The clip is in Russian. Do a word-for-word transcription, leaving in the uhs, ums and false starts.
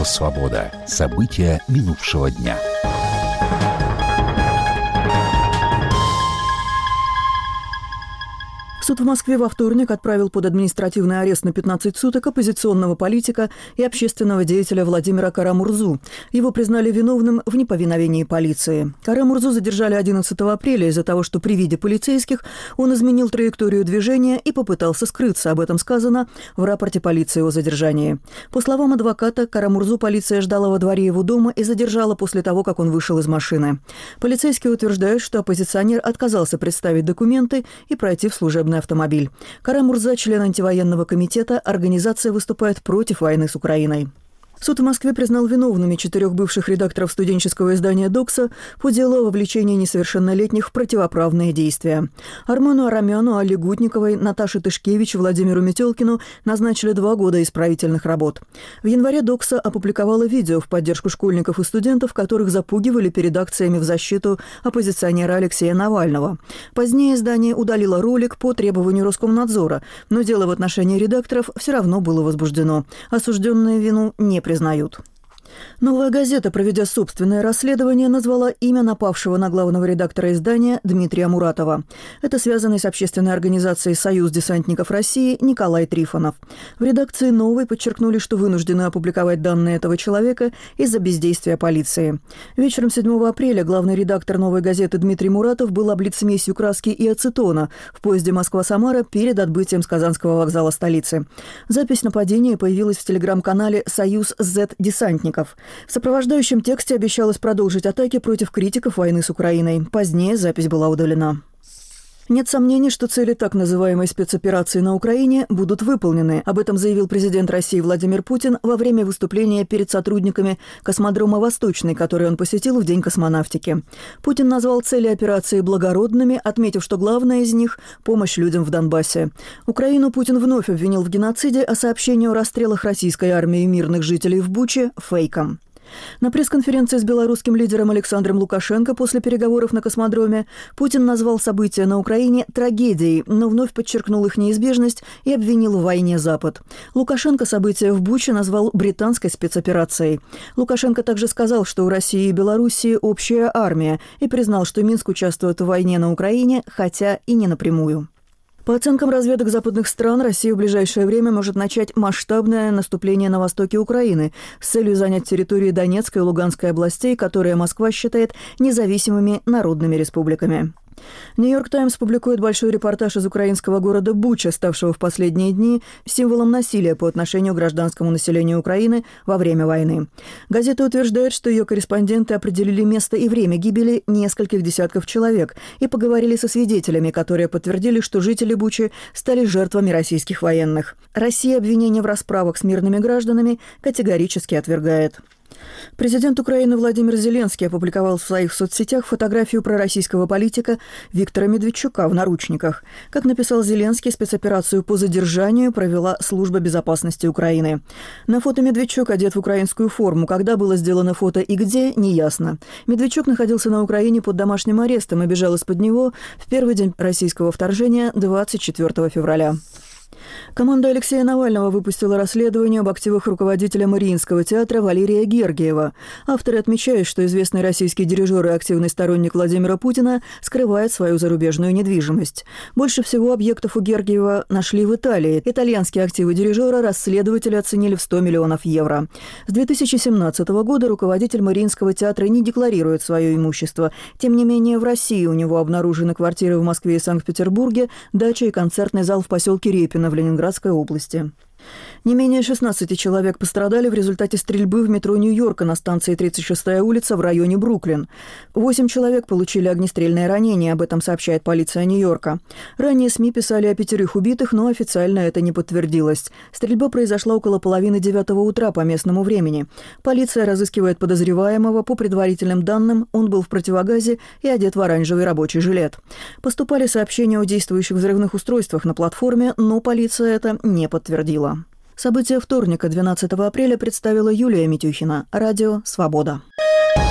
«Свобода». События минувшего дня. Суд в Москве во вторник отправил под административный арест на пятнадцать суток оппозиционного политика и общественного деятеля Владимира Кара-Мурзу. Его признали виновным в неповиновении полиции. Кара-Мурзу задержали одиннадцатого апреля из-за того, что при виде полицейских он изменил траекторию движения и попытался скрыться. Об этом сказано в рапорте полиции о задержании. По словам адвоката, Кара-Мурзу полиция ждала во дворе его дома и задержала после того, как он вышел из машины. Полицейские утверждают, что оппозиционер отказался представить документы и пройти в служебное автомобиль. Кара-Мурза – член антивоенного комитета, организация выступает против войны с Украиной. Суд в Москве признал виновными четырех бывших редакторов студенческого издания «Докса» по делу о вовлечении несовершеннолетних в противоправные действия. Армену Арамяну, Алле Гутниковой, Наташе Тышкевич и Владимиру Метелкину назначили два года исправительных работ. В январе «Докса» опубликовала видео в поддержку школьников и студентов, которых запугивали перед акциями в защиту оппозиционера Алексея Навального. Позднее издание удалило ролик по требованию Роскомнадзора, но дело в отношении редакторов все равно было возбуждено. Осужденные вину не признают. «Новая газета», проведя собственное расследование, назвала имя напавшего на главного редактора издания Дмитрия Муратова. Это связанный с общественной организацией «Союз десантников России» Николай Трифонов. В редакции «Новой» подчеркнули, что вынуждены опубликовать данные этого человека из-за бездействия полиции. Вечером седьмого апреля главный редактор «Новой газеты» Дмитрий Муратов был облит смесью краски и ацетона в поезде Москва-Самара перед отбытием с Казанского вокзала столицы. Запись нападения появилась в телеграм-канале «Союз зет-десантников». В сопровождающем тексте обещалось продолжить атаки против критиков войны с Украиной. Позднее запись была удалена. Нет сомнений, что цели так называемой спецоперации на Украине будут выполнены. Об этом заявил президент России Владимир Путин во время выступления перед сотрудниками космодрома «Восточный», который он посетил в День космонавтики. Путин назвал цели операции благородными, отметив, что главная из них – помощь людям в Донбассе. Украину Путин вновь обвинил в геноциде, а сообщение о расстрелах российской армии мирных жителей в Буче – фейком. На пресс-конференции с белорусским лидером Александром Лукашенко после переговоров на космодроме Путин назвал события на Украине трагедией, но вновь подчеркнул их неизбежность и обвинил в войне Запад. Лукашенко события в Буче назвал британской спецоперацией. Лукашенко также сказал, что у России и Белоруссии общая армия, и признал, что Минск участвует в войне на Украине, хотя и не напрямую. По оценкам разведок западных стран, Россия в ближайшее время может начать масштабное наступление на востоке Украины с целью занять территории Донецкой и Луганской областей, которые Москва считает независимыми народными республиками. «Нью-Йорк Таймс» публикует большой репортаж из украинского города Буча, ставшего в последние дни символом насилия по отношению к гражданскому населению Украины во время войны. Газета утверждает, что ее корреспонденты определили место и время гибели нескольких десятков человек и поговорили со свидетелями, которые подтвердили, что жители Бучи стали жертвами российских военных. Россия обвинения в расправах с мирными гражданами категорически отвергает. Президент Украины Владимир Зеленский опубликовал в своих соцсетях фотографию пророссийского политика Виктора Медведчука в наручниках. Как написал Зеленский, спецоперацию по задержанию провела Служба безопасности Украины. На фото Медведчук одет в украинскую форму. Когда было сделано фото и где, неясно. Медведчук находился на Украине под домашним арестом и бежал из-под него в первый день российского вторжения двадцать четвёртого февраля. Команда Алексея Навального выпустила расследование об активах руководителя Мариинского театра Валерия Гергиева. Авторы отмечают, что известный российский дирижер и активный сторонник Владимира Путина скрывает свою зарубежную недвижимость. Больше всего объектов у Гергиева нашли в Италии. Итальянские активы дирижера расследователи оценили в сто миллионов евро. С две тысячи семнадцатого года руководитель Мариинского театра не декларирует свое имущество. Тем не менее, в России у него обнаружены квартиры в Москве и Санкт-Петербурге, дача и концертный зал в поселке Репино в Ленинградской области. Не менее шестнадцати человек пострадали в результате стрельбы в метро Нью-Йорка на станции тридцать шестая улица в районе Бруклин. Восемь человек получили огнестрельное ранение, об этом сообщает полиция Нью-Йорка. Ранее СМИ писали о пятерых убитых, но официально это не подтвердилось. Стрельба произошла около половины девятого утра по местному времени. Полиция разыскивает подозреваемого. По предварительным данным, он был в противогазе и одет в оранжевый рабочий жилет. Поступали сообщения о действующих взрывных устройствах на платформе, но полиция это не подтвердила. События вторника, двенадцатого апреля, представила Юлия Митюхина. Радио «Свобода».